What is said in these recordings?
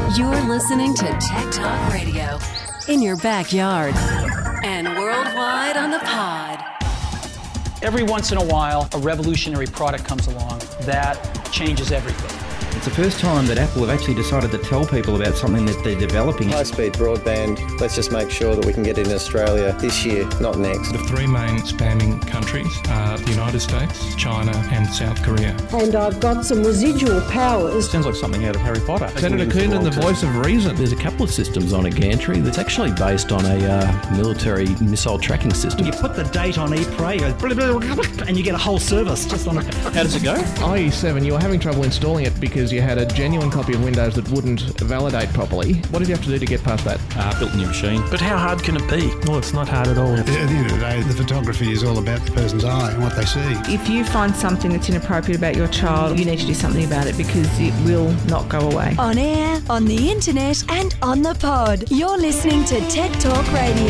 You're listening to Tech Talk Radio in your backyard and worldwide on the pod. Every once in a while, a revolutionary product comes along that changes everything. It's the first time that Apple have actually decided to tell people about something that they're developing. High-speed broadband, let's just make sure that we can get it in Australia this year, not next. The three main spamming countries are the United States, China and South Korea. And I've got some residual powers. Sounds like something out of Harry Potter. Senator Coonan, the voice of reason. There's a couple of systems on a gantry that's actually based on a military missile tracking system. You put the date on ePray, and you get a whole service just on it. How does it go? IE7, you were having trouble installing it because you had a genuine copy of Windows that wouldn't validate properly. What did you have to do to get past that? Built a new machine. But how hard can it be? Well, it's not hard at all. At the end of the day, the photography is all about the person's eye and what they see. If you find something that's inappropriate about your child, you need to do something about it because it will not go away. On air, on the internet, and on the pod. You're listening to Tech Talk Radio.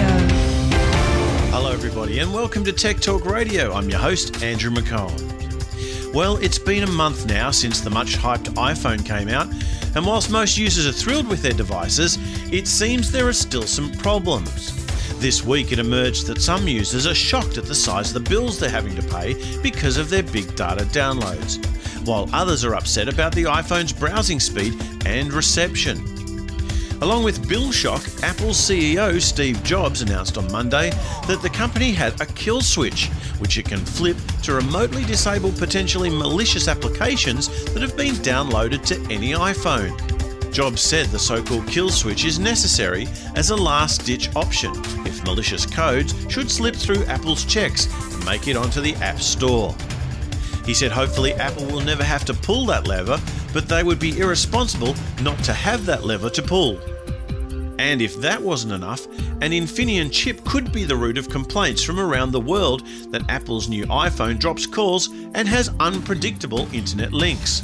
Hello everybody and welcome to Tech Talk Radio. I'm your host, Andrew McCollum. Well, it's been a month now since the much-hyped iPhone came out, and whilst most users are thrilled with their devices, it seems there are still some problems. This week it emerged that some users are shocked at the size of the bills they're having to pay because of their big data downloads, while others are upset about the iPhone's browsing speed and reception. Along with bill shock, Apple's CEO Steve Jobs announced on Monday that the company had a kill switch, which it can flip to remotely disable potentially malicious applications that have been downloaded to any iPhone. Jobs said the so-called kill switch is necessary as a last-ditch option if malicious codes should slip through Apple's checks and make it onto the App Store. He said hopefully Apple will never have to pull that lever, but they would be irresponsible not to have that lever to pull. And if that wasn't enough, an Infineon chip could be the root of complaints from around the world that Apple's new iPhone drops calls and has unpredictable internet links.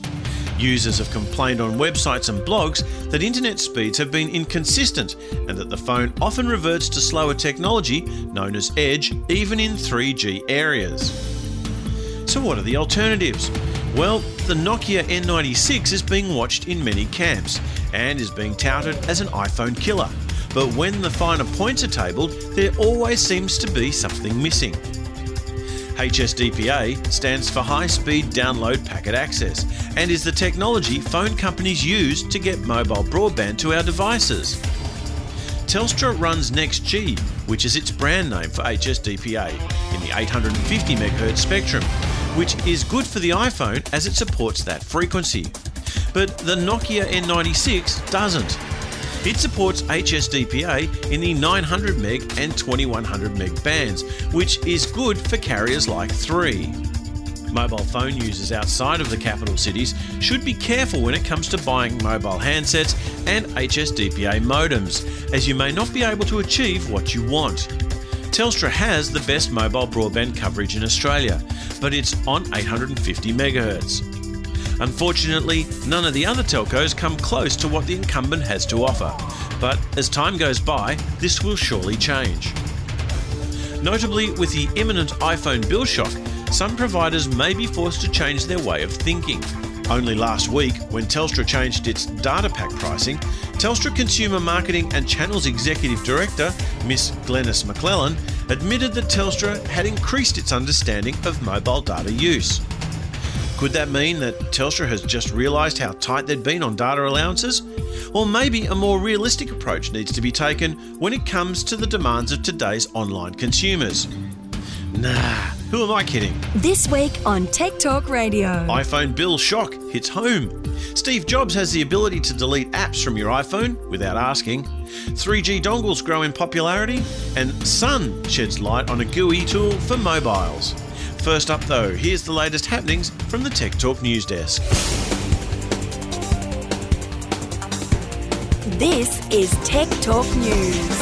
Users have complained on websites and blogs that internet speeds have been inconsistent and that the phone often reverts to slower technology known as Edge even in 3G areas. So what are the alternatives? Well, the Nokia N96 is being watched in many camps and is being touted as an iPhone killer. But when the finer points are tabled, there always seems to be something missing. HSDPA stands for High Speed Download Packet Access and is the technology phone companies use to get mobile broadband to our devices. Telstra runs NextG, which is its brand name for HSDPA, in the 850 MHz spectrum, which is good for the iPhone as it supports that frequency. But the Nokia N96 doesn't. It supports HSDPA in the 900 meg and 2100 meg bands, which is good for carriers like 3. Mobile phone users outside of the capital cities should be careful when it comes to buying mobile handsets and HSDPA modems, as you may not be able to achieve what you want. Telstra has the best mobile broadband coverage in Australia, but it's on 850 MHz. Unfortunately, none of the other telcos come close to what the incumbent has to offer, but as time goes by, this will surely change. Notably, with the imminent iPhone bill shock, some providers may be forced to change their way of thinking. Only last week, when Telstra changed its data pack pricing, Telstra Consumer Marketing and Channels Executive Director, Miss Glenys McClellan, admitted that Telstra had increased its understanding of mobile data use. Could that mean that Telstra has just realised how tight they'd been on data allowances? Or maybe a more realistic approach needs to be taken when it comes to the demands of today's online consumers. Nah, who am I kidding? This week on Tech Talk Radio. iPhone bill shock hits home. Steve Jobs has the ability to delete apps from your iPhone without asking. 3G dongles grow in popularity. And Sun sheds light on a GUI tool for mobiles. First up though, here's the latest happenings from the Tech Talk News Desk. This is Tech Talk News.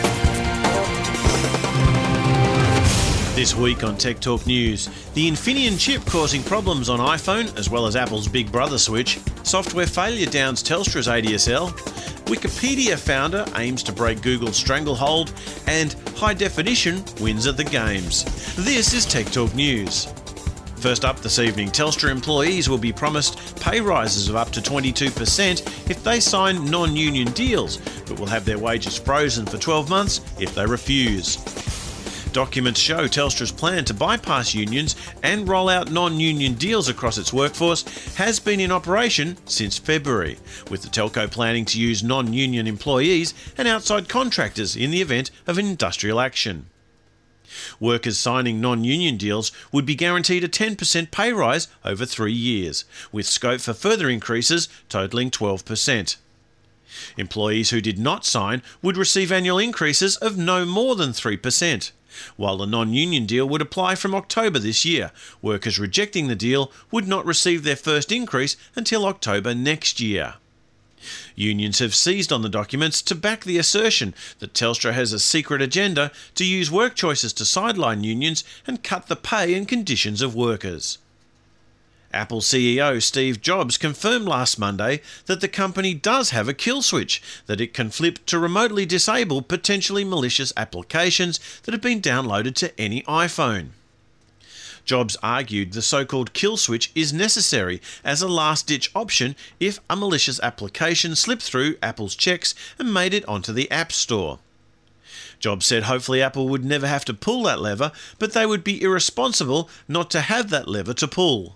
This week on Tech Talk News, the Infineon chip causing problems on iPhone as well as Apple's Big Brother switch, software failure downs Telstra's ADSL, Wikipedia founder aims to break Google's stranglehold, and high definition wins at the games. This is Tech Talk News. First up this evening, Telstra employees will be promised pay rises of up to 22% if they sign non-union deals, but will have their wages frozen for 12 months if they refuse. Documents show Telstra's plan to bypass unions and roll out non-union deals across its workforce has been in operation since February, with the telco planning to use non-union employees and outside contractors in the event of an industrial action. Workers signing non-union deals would be guaranteed a 10% pay rise over 3 years, with scope for further increases totalling 12%. Employees who did not sign would receive annual increases of no more than 3%. While the non-union deal would apply from October this year, workers rejecting the deal would not receive their first increase until October next year. Unions have seized on the documents to back the assertion that Telstra has a secret agenda to use work choices to sideline unions and cut the pay and conditions of workers. Apple CEO Steve Jobs confirmed last Monday that the company does have a kill switch that it can flip to remotely disable potentially malicious applications that have been downloaded to any iPhone. Jobs argued the so-called kill switch is necessary as a last-ditch option if a malicious application slipped through Apple's checks and made it onto the App Store. Jobs said hopefully Apple would never have to pull that lever, but they would be irresponsible not to have that lever to pull.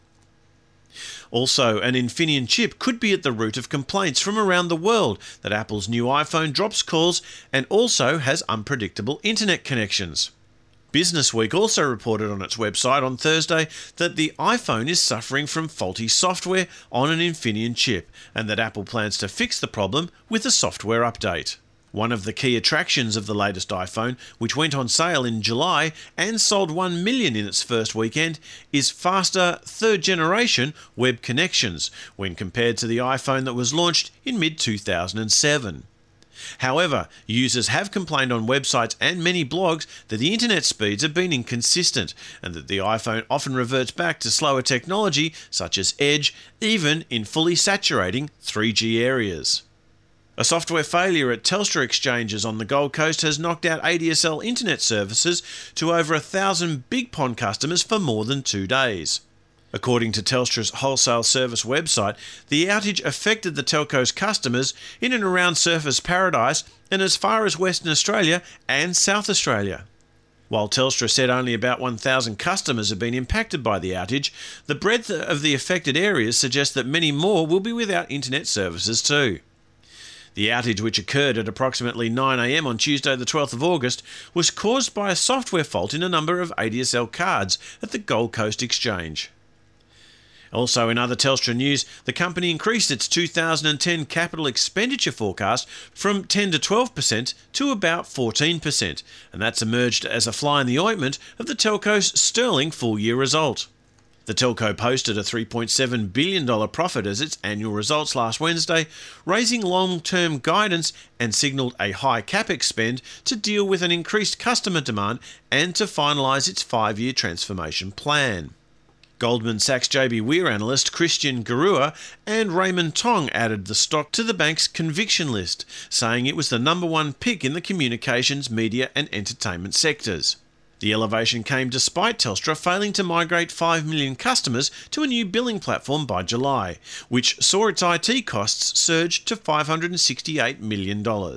Also, an Infineon chip could be at the root of complaints from around the world that Apple's new iPhone drops calls and also has unpredictable internet connections. Business Week also reported on its website on Thursday that the iPhone is suffering from faulty software on an Infineon chip and that Apple plans to fix the problem with a software update. One of the key attractions of the latest iPhone, which went on sale in July and sold 1 million in its first weekend, is faster third-generation web connections when compared to the iPhone that was launched in mid-2007. However, users have complained on websites and many blogs that the internet speeds have been inconsistent and that the iPhone often reverts back to slower technology such as Edge, even in fully saturating 3G areas. A software failure at Telstra exchanges on the Gold Coast has knocked out ADSL internet services to over 1,000 BigPond customers for more than 2 days. According to Telstra's wholesale service website, the outage affected the telco's customers in and around Surfers Paradise and as far as Western Australia and South Australia. While Telstra said only about 1,000 customers have been impacted by the outage, the breadth of the affected areas suggests that many more will be without internet services too. The outage, which occurred at approximately 9 a.m. on Tuesday the 12th of August, was caused by a software fault in a number of ADSL cards at the Gold Coast Exchange. Also in other Telstra news, the company increased its 2010 capital expenditure forecast from 10 to 12% to about 14%, and that's emerged as a fly in the ointment of the telco's sterling full-year result. The telco posted a $3.7 billion profit as its annual results last Wednesday, raising long-term guidance and signalled a high capex spend to deal with an increased customer demand and to finalise its 5-year transformation plan. Goldman Sachs JB Weir analyst Christian Garua and Raymond Tong added the stock to the bank's conviction list, saying it was the number one pick in the communications, media and entertainment sectors. The elevation came despite Telstra failing to migrate 5 million customers to a new billing platform by July, which saw its IT costs surge to $568 million.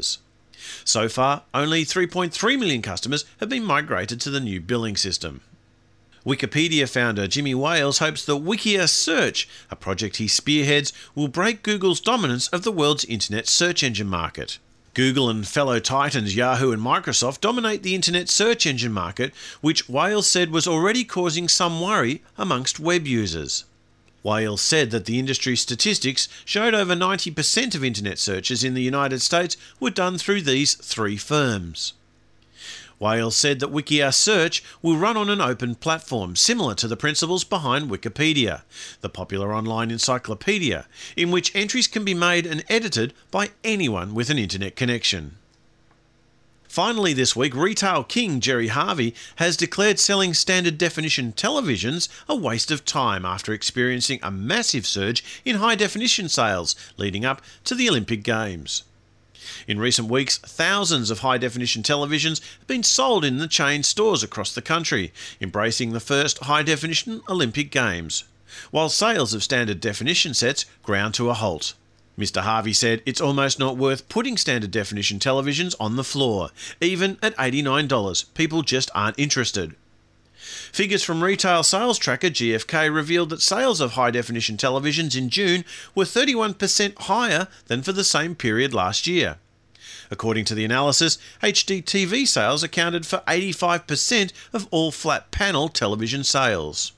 So far, only 3.3 million customers have been migrated to the new billing system. Wikipedia founder Jimmy Wales hopes that Wikia Search, a project he spearheads, will break Google's dominance of the world's internet search engine market. Google and fellow titans Yahoo and Microsoft dominate the internet search engine market, which Wales said was already causing some worry amongst web users. Wales said that the industry statistics showed over 90% of internet searches in the United States were done through these 3 firms. Wales said that Wikia Search will run on an open platform similar to the principles behind Wikipedia, the popular online encyclopedia, in which entries can be made and edited by anyone with an internet connection. Finally this week, retail king Gerry Harvey has declared selling standard definition televisions a waste of time after experiencing a massive surge in high definition sales leading up to the Olympic Games. In recent weeks, thousands of high-definition televisions have been sold in the chain stores across the country, embracing the first high-definition Olympic Games, while sales of standard definition sets ground to a halt. Mr. Harvey said it's almost not worth putting standard definition televisions on the floor. Even at $89, people just aren't interested. Figures from retail sales tracker GfK revealed that sales of high-definition televisions in June were 31% higher than for the same period last year. According to the analysis, HD TV sales accounted for 85% of all flat panel television sales.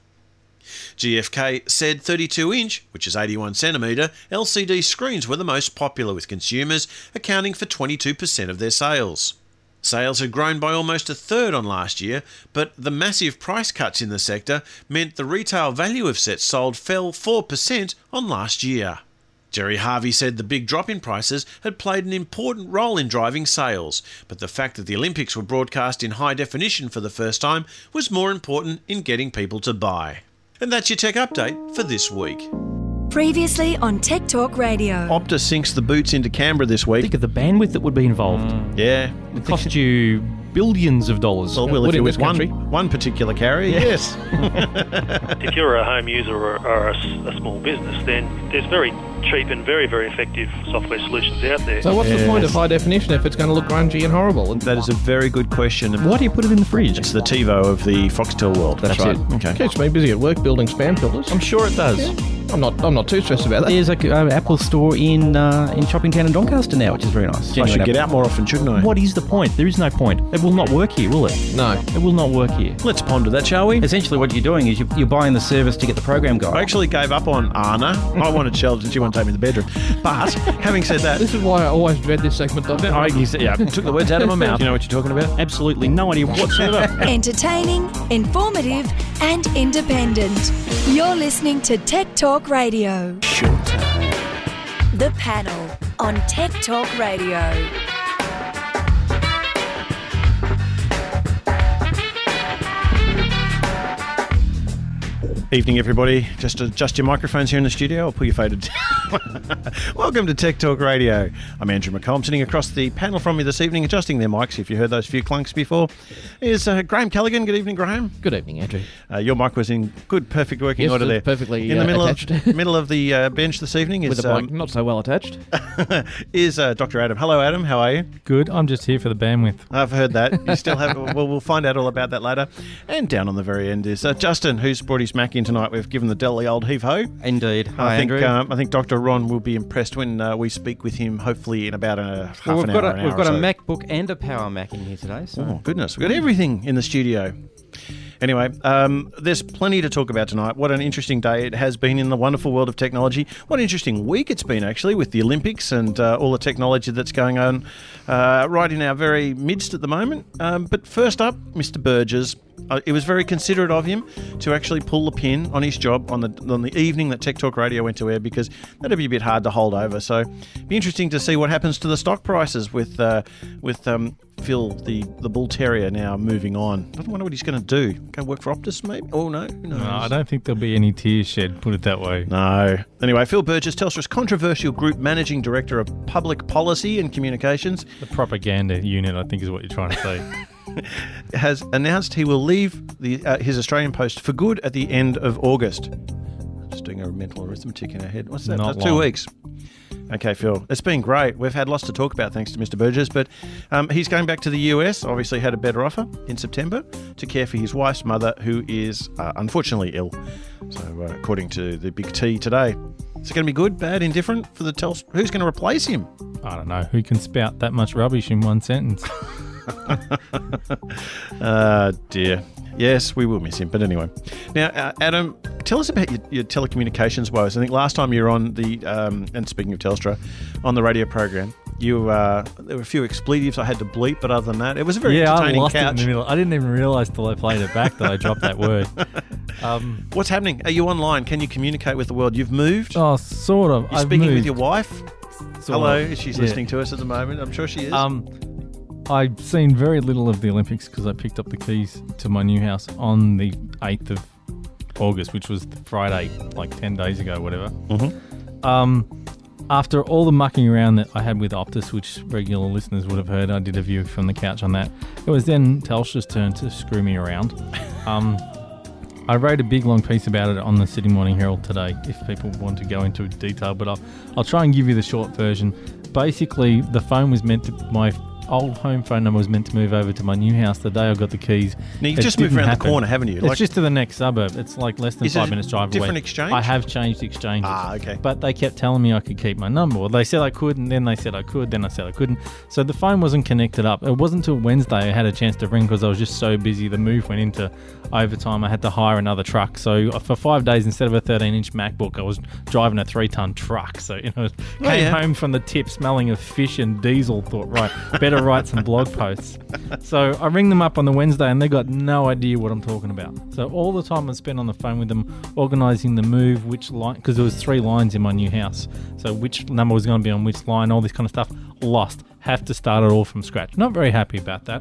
GfK said 32-inch, which is 81cm, LCD screens were the most popular with consumers, accounting for 22% of their sales. Sales had grown by almost a third on last year, but the massive price cuts in the sector meant the retail value of sets sold fell 4% on last year. Jerry Harvey said the big drop in prices had played an important role in driving sales, but the fact that the Olympics were broadcast in high definition for the first time was more important in getting people to buy. And that's your tech update for this week. Previously on Tech Talk Radio. Optus sinks the boots into Canberra this week. Think of the bandwidth that would be involved. Yeah. It cost you billions of dollars. Well, if you're with one particular carrier, yes. If you're a home user or a small business, then there's very cheap and very, very effective software solutions out there. So what's the point of high definition if it's going to look grungy and horrible? That is a very good question. Why do you put it in the fridge? It's the TiVo of the Foxtel world. That's right. Okay. Keeps me busy at work building spam filters. I'm sure it does. Yeah. I'm not too stressed about that. There's an Apple store in Shopping Town in Doncaster now, which is very nice. I should get out more often, shouldn't I? What is the point? There is no point. It will not work here, will it? No. It will not work here. Let's ponder that, shall we? Essentially what you're doing is you're buying the service to get the program guide. I actually gave up on Anna. I wanted Sheldon and she wanted to take me to the bedroom. But, having said that... This is why I always dread this segment, Doctor. I took the words out of my mouth. Do you know what you're talking about? Absolutely no idea whatsoever. Entertaining, informative and independent. You're listening to Tech Talk Radio. The Panel on Tech Talk Radio. Evening, everybody. Just adjust your microphones here in the studio. I'll pull your faded down. Welcome to Tech Talk Radio. I'm Andrew McCollum. Sitting across the panel from me this evening, adjusting their mics, if you heard those few clunks before, is Graham Callaghan. Good evening, Graham. Good evening, Andrew. Your mic was in good, perfect working order there. Perfectly in the middle attached. middle of the bench this evening is... With the mic not so well attached. is Dr. Adam. Hello, Adam. How are you? Good. I'm just here for the bandwidth. I've heard that. You still have... Well, we'll find out all about that later. And down on the very end is Justin, who's brought his Mac in tonight. We've given the Dell the old heave-ho. Indeed. Hi, Andrew. Andrew. I think Dr. Ron will be impressed when we speak with him, hopefully in about half an hour. We've got a MacBook and a Power Mac in here today. So. Oh, goodness. We've got everything in the studio. Anyway, there's plenty to talk about tonight. What an interesting day it has been in the wonderful world of technology. What an interesting week it's been, actually, with the Olympics and all the technology that's going on right in our very midst at the moment. But first up, Mr. Burgess. It was very considerate of him to actually pull the pin on his job on the evening that Tech Talk Radio went to air, because that'd be a bit hard to hold over. So it'd be interesting to see what happens to the stock prices with Phil, the bull terrier, now moving on. I wonder what he's going to do. Go work for Optus, maybe? Oh, no. Who knows? No, I don't think there'll be any tears shed, put it that way. No. Anyway, Phil Burgess, Telstra's controversial group managing director of public policy and communications. The propaganda unit, I think, is what you're trying to say. has announced he will leave his Australian post for good at the end of August. Just doing a mental arithmetic in our head. What's that? Not 2 weeks. Okay, Phil. It's been great. We've had lots to talk about thanks to Mr. Burgess, but he's going back to the US, obviously had a better offer in September to care for his wife's mother, who is unfortunately ill. So according to the Big T today. Is it going to be good, bad, indifferent for the Telstra? Who's going to replace him? I don't know. Who can spout that much rubbish in one sentence? Dear. Yes, we will miss him. But anyway. Now, Adam, tell us about your telecommunications woes. I think last time you were on the, and speaking of Telstra, on the radio program, there were a few expletives I had to bleep, but other than that, it was a very entertaining I lost couch. it in the middle. I didn't even realise till I played it back that I dropped that word. What's happening? Are you online? Can you communicate with the world? You've moved? Oh, sort of. You're speaking with your wife? Hello, she's Yeah. listening to us at the moment. I'm sure she is. I've seen very little of the Olympics because I picked up the keys to my new house on the 8th of August, which was Friday, like 10 days ago, whatever. Mm-hmm. after all the mucking around that I had with Optus, which regular listeners would have heard, I did a view from the couch on that. It was then Telstra's turn to screw me around. I wrote a big long piece about it on the Sydney Morning Herald today, if people want to go into detail, but I'll try and give you the short version. Basically, the phone was meant to, my old home phone number was meant to move over to my new house the day I got the keys. Now, you've just moved around the corner, haven't you? It's just to the next suburb. It's like less than 5 minutes drive away. Different exchange? I have changed exchanges. Okay. But they kept telling me I could keep my number. Well, they said I could, and then they said I could, then I said I couldn't. So the phone wasn't connected up. It wasn't until Wednesday I had a chance to ring because I was just so busy. The move went into overtime. I had to hire another truck. So for 5 days, instead of a 13-inch MacBook, I was driving a 3-ton truck. So, came home from the tip smelling of fish and diesel, thought, right, better write some blog posts. So I ring them up on the Wednesday and they got no idea what I'm talking about. So all the time I spent on the phone with them organising the move, which line, because there was 3 lines in my new house. So which number was going to be on which line, all this kind of stuff. Lost. Have to start it all from scratch. Not very happy about that.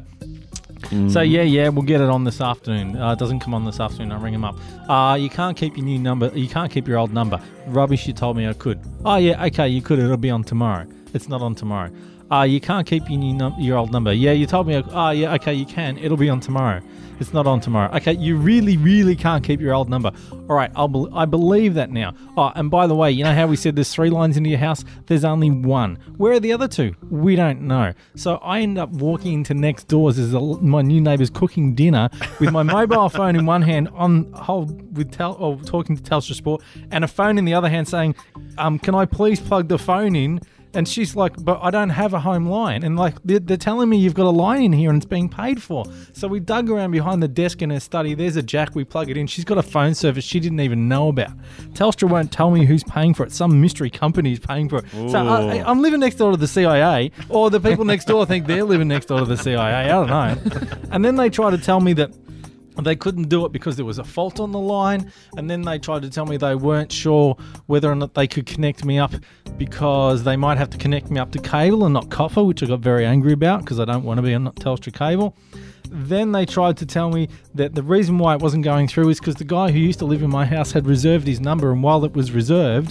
So we'll get it on this afternoon. It doesn't come on this afternoon. I ring him up. You can't keep your new number. You can't keep your old number. Rubbish. You told me I could. Oh yeah, okay, you could. It'll be on tomorrow. It's not on tomorrow. You can't keep your old number. Yeah, you told me. Oh yeah, okay, you can. It'll be on tomorrow. It's not on tomorrow. Okay, you really, really can't keep your old number. All right, I believe that now. Oh, and by the way, you know how we said there's 3 lines into your house? There's only 1. Where are the other 2? We don't know. So I end up walking into next doors as my new neighbour's cooking dinner with my mobile phone in one hand on hold with talking to Telstra Sport, and a phone in the other hand saying, "Can I please plug the phone in?" And she's like, but I don't have a home line. And like, they're telling me you've got a line in here and it's being paid for. So we dug around behind the desk in her study. There's a jack. We plug it in. She's got a phone service she didn't even know about. Telstra won't tell me who's paying for it. Some mystery company is paying for it. Ooh. So I'm living next door to the CIA, or the people next door think they're living next door to the CIA. I don't know. And then they try to tell me that they couldn't do it because there was a fault on the line, and then they tried to tell me they weren't sure whether or not they could connect me up because they might have to connect me up to cable and not copper, which I got very angry about because I don't want to be on Telstra cable. Then they tried to tell me that the reason why it wasn't going through is because the guy who used to live in my house had reserved his number, and while it was reserved,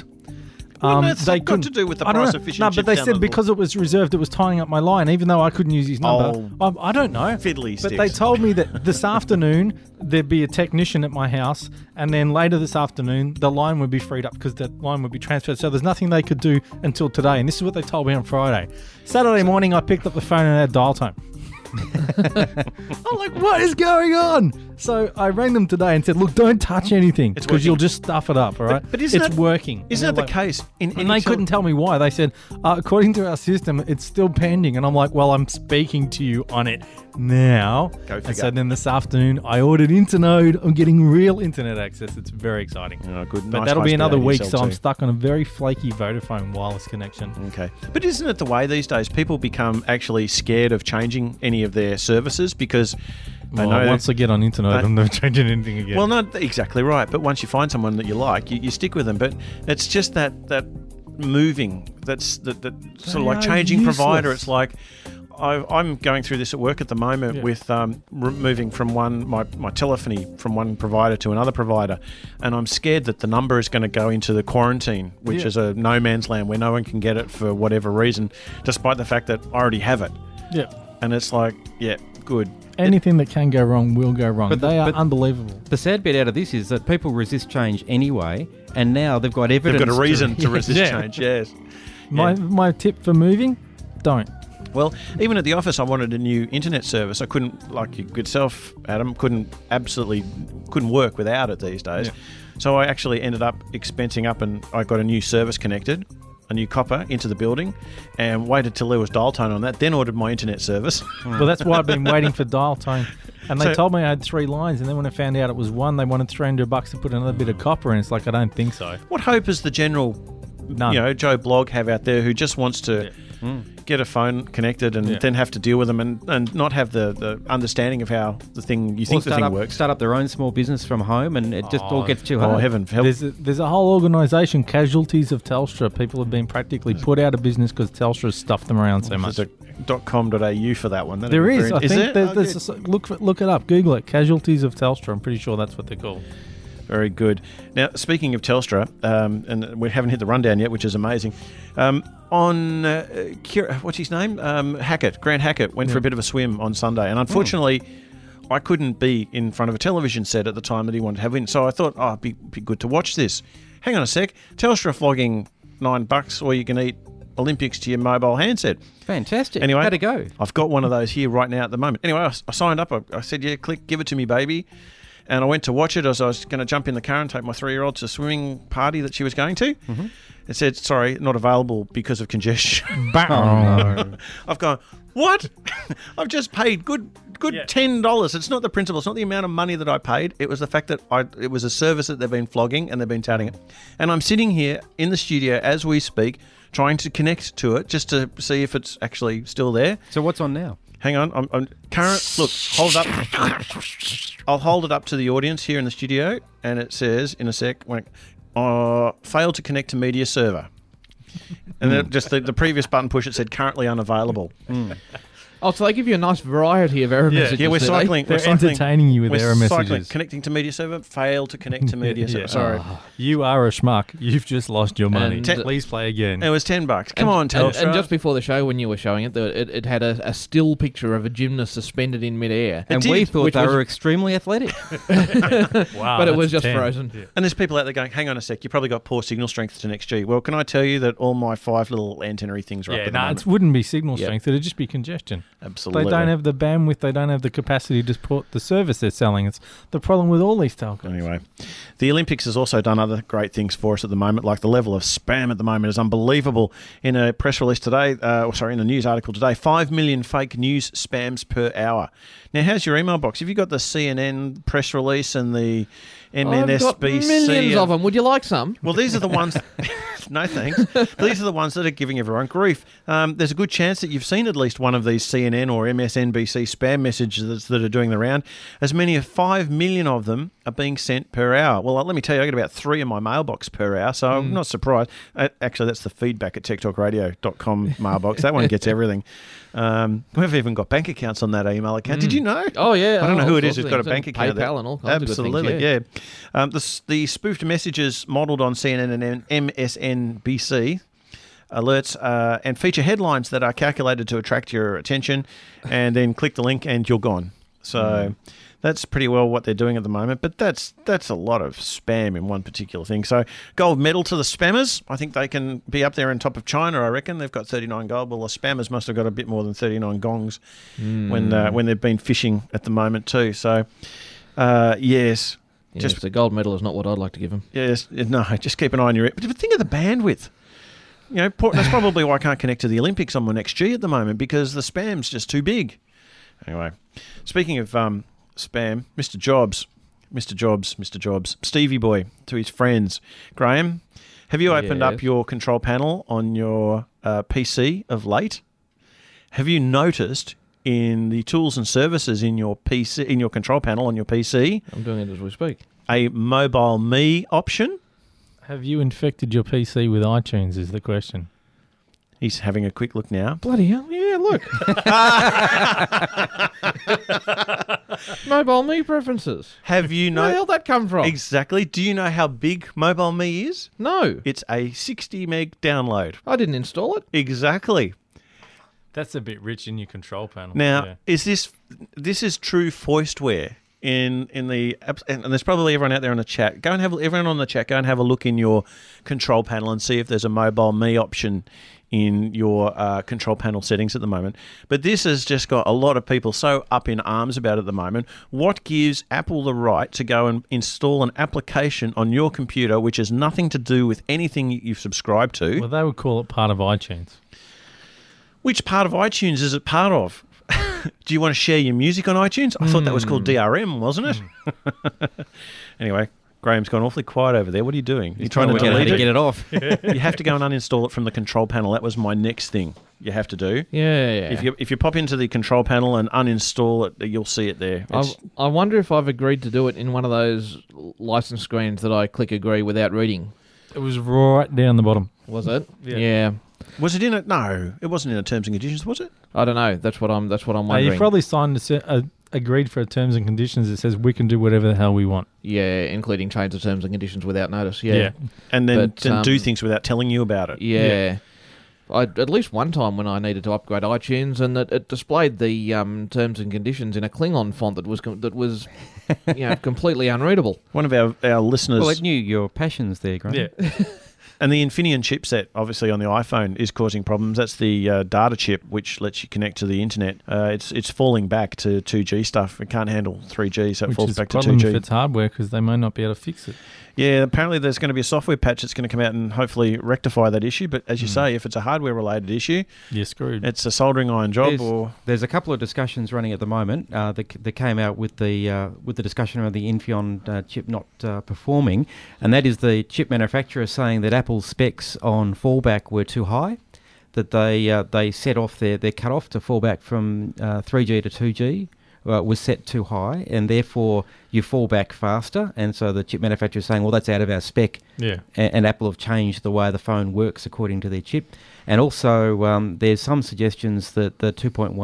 they couldn't to do with the price of fish and chips. No, but they down said the because it was reserved, it was tying up my line, even though I couldn't use his number. I don't know. Fiddly but sticks. they told me that this afternoon there'd be a technician at my house, and then later this afternoon the line would be freed up because the line would be transferred. So there's nothing they could do until today, and this is what they told me on Friday. Saturday morning, I picked up the phone and it had dial tone. I'm like, what is going on? So I rang them today and said, look, don't touch anything because you'll just stuff it up, all right? But it's working. Isn't that the case? And they couldn't tell me why. They said, according to our system, it's still pending. And I'm like, well, I'm speaking to you on it now. Go figure. And so then this afternoon, I ordered Internode. I'm getting real internet access. It's very exciting. Oh, good. But nice that'll be another week, ADSL so I'm too. stuck on a very flaky Vodafone wireless connection. Okay. But isn't it the way these days people become actually scared of changing any of their services because they know once I get on Internode, I'm never changing anything again. Well, not exactly right. But once you find someone that you like, you stick with them. But it's just that moving, that sort of like changing provider. It's like I'm going through this at work at the moment with moving from my telephony from one provider to another provider, and I'm scared that the number is going to go into the quarantine, which is a no man's land where no one can get it for whatever reason, despite the fact that I already have it. Yeah. And it's like, good. Anything that can go wrong will go wrong. But they are unbelievable. The sad bit out of this is that people resist change anyway, and now they've got evidence. They've got a reason to resist change, yes. My tip for moving, don't. Well, even at the office, I wanted a new internet service. I couldn't, like your good self, Adam, couldn't work without it these days. Yeah. So I actually ended up expensing up, and I got a new service connected, a new copper into the building, and waited till there was dial tone on that, then ordered my internet service. Well, that's why I've been waiting for dial tone. And they told me I had 3 lines, and then when I found out it was 1, they wanted $300 to put another bit of copper in. It's like, I don't think so. What hope is the general, Joe Blogg have out there who just wants to get a phone connected and then have to deal with them and not have the understanding of how the thing works? Start up their own small business from home, and it just all gets too hard. Oh, heaven help. There's a whole organisation, Casualties of Telstra. People have been practically put out of business because Telstra has stuffed them around so much. There's a .com.au for that one. There is. I think look it up. Google it. Casualties of Telstra. I'm pretty sure that's what they're called. Very good. Now, speaking of Telstra, and we haven't hit the rundown yet, which is amazing. On what's his name? Grant Hackett went for a bit of a swim on Sunday, and unfortunately, I couldn't be in front of a television set at the time that he wanted to have in. So I thought, it'd be good to watch this. Hang on a sec. Telstra flogging $9, or you can eat Olympics to your mobile handset. Fantastic. Anyway, how'd it go? I've got one of those here right now at the moment. Anyway, I signed up. I said, yeah, click, give it to me, baby. And I went to watch it as I was going to jump in the car and take my 3-year-old to a swimming party that she was going to. Mm-hmm. It said, sorry, not available because of congestion. No. I've gone, what? I've just paid good $10. It's not the principal. It's not the amount of money that I paid. It was the fact that it was a service that they've been flogging and they've been touting it. And I'm sitting here in the studio as we speak, trying to connect to it just to see if it's actually still there. So what's on now? Hang on. I'm current. Look, hold up. I'll hold it up to the audience here in the studio, and it says in a sec, failed to connect to media server. And then just the previous button push, it said currently unavailable. Oh, so they give you a nice variety of error messages. Yeah, we're cycling. They're entertaining you with error messages. Connecting to media server, failed to connect to media server. Sorry. You are a schmuck. You've just lost your money. Please play again. It was $10. Come on, Telstra. And just before the show, when you were showing it, it had a still picture of a gymnast suspended in midair. And we thought they were extremely athletic. Wow. But it was just 10. Frozen. Yeah. And there's people out there going, hang on a sec, you probably got poor signal strength to NextG. Well, can I tell you that all my 5 little antenna things are up at the moment? It wouldn't be signal strength. It'd just be congestion. Absolutely. They don't have the bandwidth, they don't have the capacity to support the service they're selling. It's the problem with all these telcos. Anyway, the Olympics has also done other great things for us at the moment, like the level of spam at the moment is unbelievable. In a press release today, in a news article today, 5 million fake news spams per hour. Now, how's your email box? Have you got the CNN press release and the MNSBC? I've got millions of them. Would you like some? Well, these are the ones... No, thanks. These are the ones that are giving everyone grief. There's a good chance that you've seen at least one of these CNN or MSNBC spam messages that are doing the round. As many as 5 million of them are being sent per hour. Well, let me tell you, I get about 3 in my mailbox per hour, so I'm not surprised. Actually, that's the feedback at techtalkradio.com mailbox. That one gets everything. We've even got bank accounts on that email account. Did you know? Oh, yeah. I don't know who it is who's got a bank account. PayPal and all kinds Absolutely, of good things, yeah. The spoofed messages modelled on CNN and MSNBC alerts and feature headlines that are calculated to attract your attention, and then click the link and you're gone. So that's pretty well what they're doing at the moment, but that's a lot of spam in one particular thing. So gold medal to the spammers. I think they can be up there on top of China, I reckon. They've got 39 gold. Well, the spammers must have got a bit more than 39 gongs when they've been fishing at the moment too. So, yes. Just the gold medal is not what I'd like to give them. Yes, no, just keep an eye on your... But think of the bandwidth. You know, that's probably why I can't connect to the Olympics on my NextG at the moment, because the spam's just too big. Anyway, speaking of spam, Mr. Jobs, Stevie Boy to his friends. Graham, have you opened up your control panel on your PC of late? Have you noticed in the tools and services in your PC, in your control panel on your PC? I'm doing it as we speak. A Mobile Me option? Have you infected your PC with iTunes is the question. He's having a quick look now. Bloody hell, yeah, look. Mobile Me preferences. Have you Where the hell that come from? Exactly. Do you know how big Mobile Me is? No. It's a 60 meg download. I didn't install it. Exactly. That's a bit rich in your control panel. Now, is this is true Foistware in the and there's probably everyone out there on the chat. Everyone on the chat, go and have a look in your control panel and see if there's a Mobile Me option in your control panel settings at the moment. But this has just got a lot of people so up in arms about it at the moment. What gives Apple the right to go and install an application on your computer which has nothing to do with anything you've subscribed to? Well, they would call it part of iTunes. Which part of iTunes is it part of? Do you want to share your music on iTunes? I thought that was called DRM, wasn't it? Anyway, Graham's gone awfully quiet over there. What are you doing? You're trying to delete it? Get it off. You have to go and uninstall it from the control panel. That was my next thing you have to do. Yeah. If you pop into the control panel and uninstall it, you'll see it there. I wonder if I've agreed to do it in one of those license screens that I click agree without reading. It was right down the bottom. Was it? Yeah. Was it in it? No, it wasn't in the terms and conditions, was it? I don't know. That's what I'm wondering. You've probably signed agreed for terms and conditions that says we can do whatever the hell we want. Yeah, including change the terms and conditions without notice. Yeah. And then do things without telling you about it. Yeah. At least one time when I needed to upgrade iTunes, and it displayed the terms and conditions in a Klingon font that was completely unreadable. One of our listeners... Well, it knew your passions there, Graham. Yeah. And the Infineon chipset, obviously on the iPhone, is causing problems. That's the data chip, which lets you connect to the internet. It's falling back to 2G stuff. It can't handle 3G, so it falls back to 2G. Which is a problem if it's hardware, because they might not be able to fix it. Yeah, apparently there's going to be a software patch that's going to come out and hopefully rectify that issue. But as you say, if it's a hardware-related issue, you're screwed. It's a soldering iron job. There's a couple of discussions running at the moment that came out with the discussion around the Infineon chip not performing, and that is the chip manufacturer saying that Apple's specs on fallback were too high, that they set off their cutoff to fallback from 3G to 2G. Was set too high, and therefore you fall back faster. And so the chip manufacturer is saying, well, that's out of our spec. Yeah. And Apple have changed the way the phone works according to their chip. And also there's some suggestions that the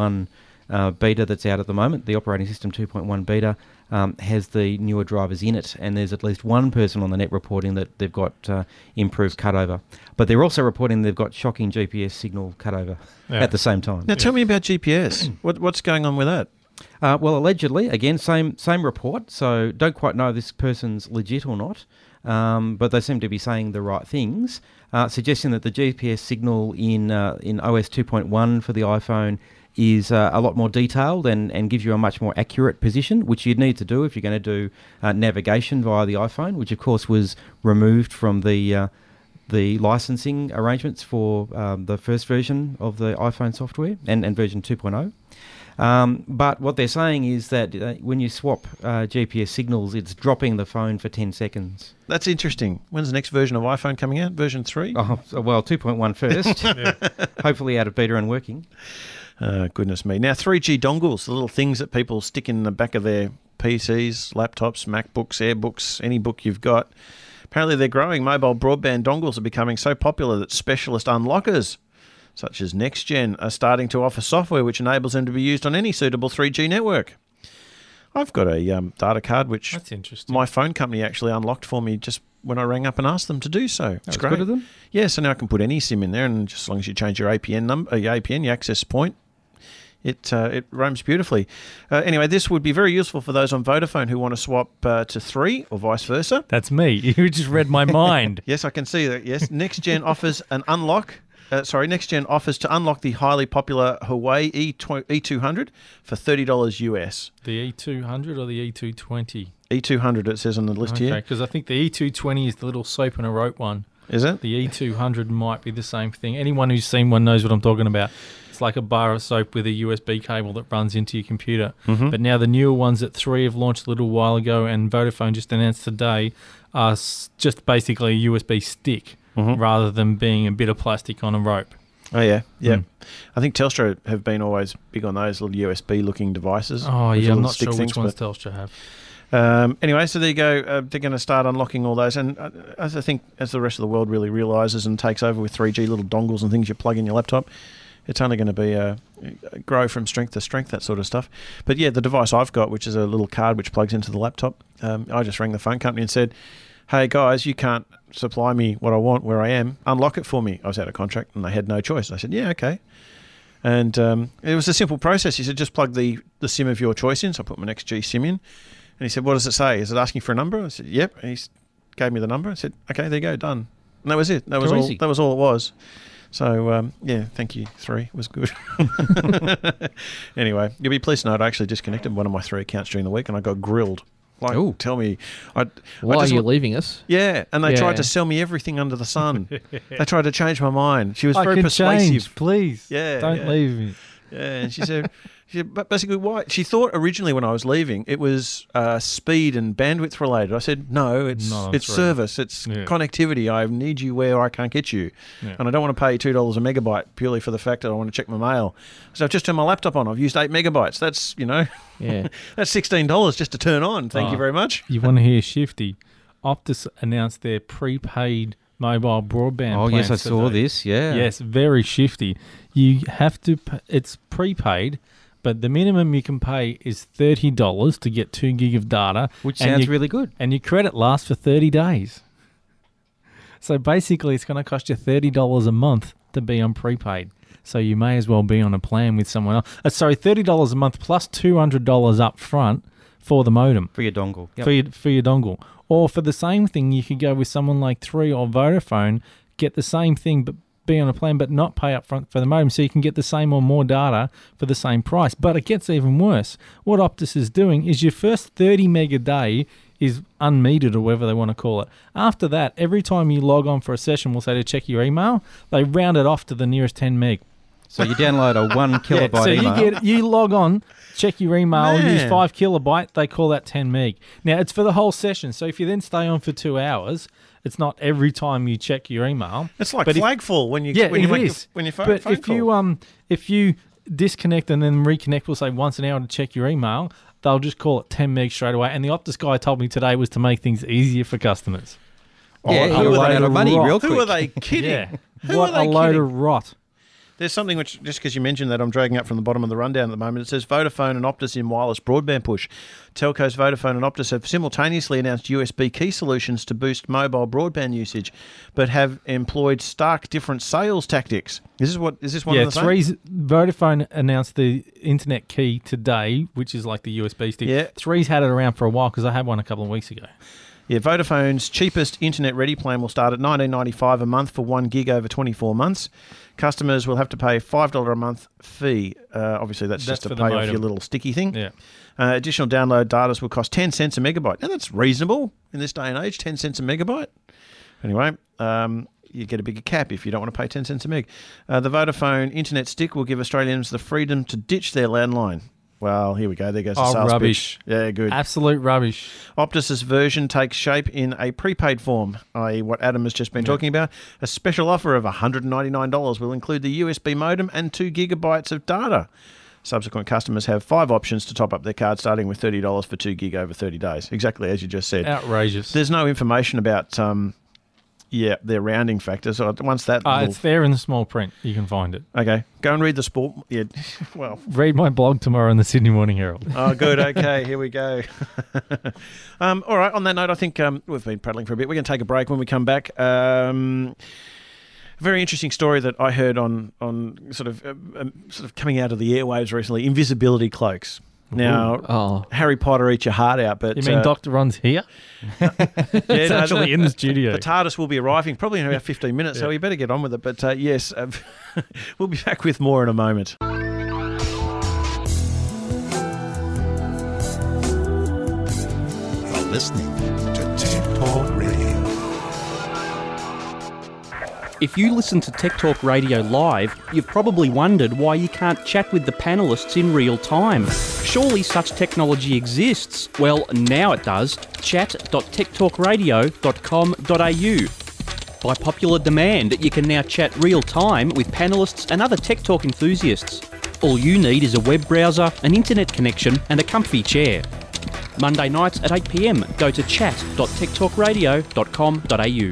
2.1 beta that's out at the moment, the operating system 2.1 beta, has the newer drivers in it. And there's at least one person on the net reporting that they've got improved cutover. But they're also reporting they've got shocking GPS signal cutover at the same time. Now, tell me about GPS. What's going on with that? Well, allegedly, again, same report, so don't quite know if this person's legit or not, but they seem to be saying the right things, suggesting that the GPS signal in OS 2.1 for the iPhone is a lot more detailed and gives you a much more accurate position, which you'd need to do if you're going to do navigation via the iPhone, which of course was removed from the licensing arrangements for the first version of the iPhone software and version 2.0. But what they're saying is that when you swap GPS signals, it's dropping the phone for 10 seconds. That's interesting. When's the next version of iPhone coming out? Version 3? Oh, well, 2.1 first. Hopefully out of beta and working. Goodness me. Now, 3G dongles, the little things that people stick in the back of their PCs, laptops, MacBooks, AirBooks, any book you've got. Apparently they're growing. Mobile broadband dongles are becoming so popular that specialist unlockers such as NextGen, are starting to offer software which enables them to be used on any suitable 3G network. I've got a data card which That's interesting. My phone company actually unlocked for me just when I rang up and asked them to do so. It's great. Good of them? Yeah, so now I can put any SIM in there, and just as long as you change your APN number, your access point, it roams beautifully. Anyway, this would be very useful for those on Vodafone who want to swap to 3 or vice versa. That's me. You just read my mind. Yes, I can see that. Yes, NextGen offers an unlock. NextGen offers to unlock the highly popular Huawei E200 for $30 US. The E200 or the E220? E200 it says on the list here. Okay, because I think the E220 is the little soap and a rope one. Is it? The E200 might be the same thing. Anyone who's seen one knows what I'm talking about. It's like a bar of soap with a USB cable that runs into your computer. Mm-hmm. But now the newer ones that 3 have launched a little while ago and Vodafone just announced today are just basically a USB stick. Mm-hmm. Rather than being a bit of plastic on a rope. Oh, yeah. Yeah. I think Telstra have been always big on those little USB-looking devices. Oh, yeah, I'm not sure which ones Telstra have. Anyway, so there you go. They're going to start unlocking all those. And as I think as the rest of the world really realises and takes over with 3G, little dongles and things you plug in your laptop, it's only going to be grow from strength to strength, that sort of stuff. But, yeah, the device I've got, which is a little card which plugs into the laptop, I just rang the phone company and said, hey, guys, you can't supply me what I want where I am. Unlock it for me. I was out of contract and they had no choice. I said, yeah, okay. And it was a simple process. He said, just plug the SIM of your choice in. So I put my NextG SIM in. And he said, what does it say? Is it asking for a number? I said, yep. And he gave me the number. I said, okay, there you go, done. And that was it. That was all. That was all it was. So, yeah, thank you, 3. It was good. Anyway, you'll be pleased to know I actually disconnected one of my 3 accounts during the week and I got grilled. Like, ooh. Tell me, why are you leaving us? Yeah, and they tried to sell me everything under the sun. They tried to change my mind. She was very persuasive. Change, please. Yeah, don't leave me. Yeah, and she said, basically, why? She thought originally when I was leaving it was speed and bandwidth related. I said, no, it's service, it's connectivity. I need you where I can't get you, and I don't want to pay $2 a megabyte purely for the fact that I want to check my mail. So I've just turned my laptop on. I've used 8 megabytes. That's that's $16 just to turn on. Thank you very much. You want to hear shifty? Optus announced their prepaid mobile broadband. Oh yes, I today. saw this. Yeah. Yes, very shifty. You have to. It's prepaid, but the minimum you can pay is $30 to get 2 gig of data. Which sounds really good. And your credit lasts for 30 days. So basically, it's going to cost you $30 a month to be on prepaid. So you may as well be on a plan with someone else. $30 a month plus $200 up front for the modem. For your dongle. Yep. For your dongle. Or for the same thing, you could go with someone like 3 or Vodafone, get the same thing but be on a plan but not pay up front for the modem, so you can get the same or more data for the same price. But it gets even worse. What Optus is doing is your first 30 meg a day is unmetered, or whatever they want to call it. After that, every time you log on for a session, we'll say to check your email, they round it off to the nearest 10 meg. So you download a 1 kilobyte email. So you log on, check your email, use 5 kilobyte, they call that 10 meg. Now, it's for the whole session. So if you then stay on for 2 hours, it's not every time you check your email. It's like Flagfall when you phone. But if you disconnect and then reconnect, we'll say once an hour to check your email, they'll just call it 10 meg straight away. And the Optus guy told me today was to make things easier for customers. Yeah, he'll run out of money real quick. Who are they kidding? Yeah. Who what are they a load kidding? of rot. There's something which, just because you mentioned that, I'm dragging up from the bottom of the rundown at the moment. It says Vodafone and Optus in wireless broadband push. Telcos Vodafone and Optus have simultaneously announced USB key solutions to boost mobile broadband usage, but have employed stark different sales tactics. Is this one of the same? Vodafone announced the internet key today, which is like the USB stick. Yeah. Three's had it around for a while because I had one a couple of weeks ago. Yeah, Vodafone's cheapest internet-ready plan will start at $19.95 a month for 1 gig over 24 months. Customers will have to pay a $5 a month fee. Obviously, that's just to pay off your little sticky thing. Yeah. Additional download data will cost 10 cents a megabyte. Now, that's reasonable in this day and age, 10 cents a megabyte. Anyway, you get a bigger cap if you don't want to pay 10 cents a meg. The Vodafone internet stick will give Australians the freedom to ditch their landline. Well, here we go. There goes the sales rubbish. pitch. Yeah, good. Absolute rubbish. Optus's version takes shape in a prepaid form, i.e. what Adam has just been talking about. A special offer of $199 will include the USB modem and 2 gigabytes of data. Subsequent customers have 5 options to top up their card, starting with $30 for 2 gig over 30 days. Exactly as you just said. Outrageous. There's no information about their rounding factors. Once that it's there in the small print. You can find it. Okay. Go and read the sport. Yeah. Well, read my blog tomorrow in the Sydney Morning Herald. Oh, good. Okay. Here we go. All right. On that note, I think we've been prattling for a bit. We're going to take a break. When we come back, a very interesting story that I heard on sort of coming out of the airwaves recently. Invisibility cloaks. Now, Harry Potter, eat your heart out. But you mean Dr. Ron's here? It's actually in the studio. The TARDIS will be arriving probably in about 15 minutes, so we better get on with it. But yes, we'll be back with more in a moment. You're listening to Tech Talk Radio. If you listen to Tech Talk Radio live, you've probably wondered why you can't chat with the panellists in real time. Surely such technology exists. Well, now it does. chat.techtalkradio.com.au. By popular demand, you can now chat real time with panellists and other Tech Talk enthusiasts. All you need is a web browser, an internet connection and a comfy chair. Monday nights at 8 p.m, go to chat.techtalkradio.com.au.